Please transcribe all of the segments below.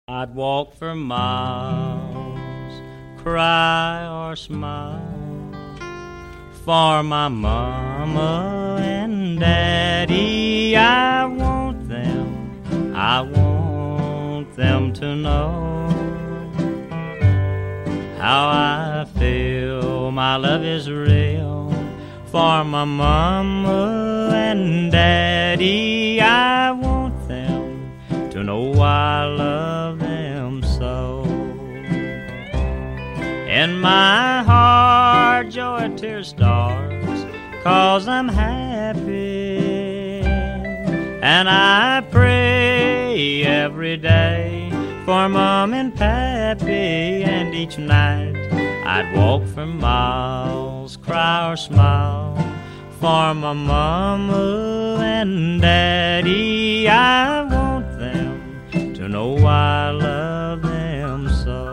I'd walk for miles, cry or smile, for my mama and daddy. I want them to know how I feel. My love is real for my mama and daddy. I want them to know I love them so. In my heart joy tears stars, 'cause I'm happy, and I pray every day for Mom and Pappy. And each night I'd walk for miles, cry or smile, for my mama and daddy. I want them to know I love them so.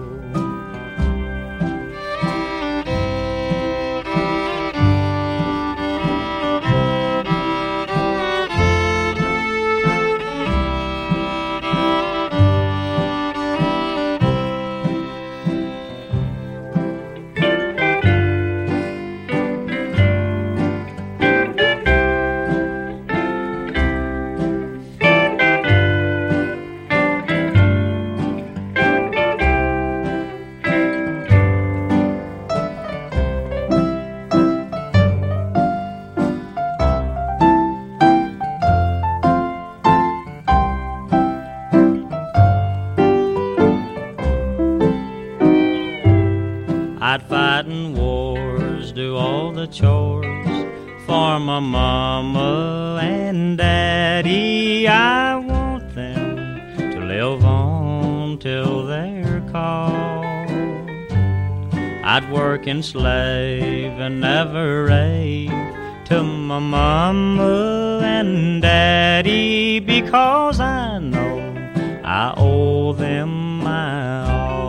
I'd fight in wars, do all the chores for my mama and daddy. I want them to live on till they're called. I'd work and slave and never rave to my mama and daddy, because I know I owe them my all.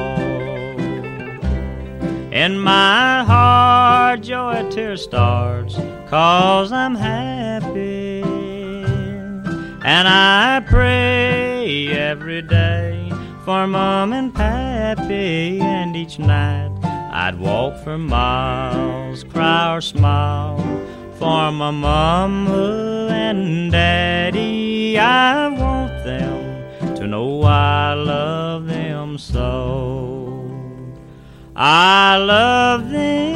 In my heart joy tears stars, 'cause I'm happy, and I pray every day for Mom and Pappy. And each night I'd walk for miles, cry or smile, for my mama and daddy. I want them to know I love them so. I love them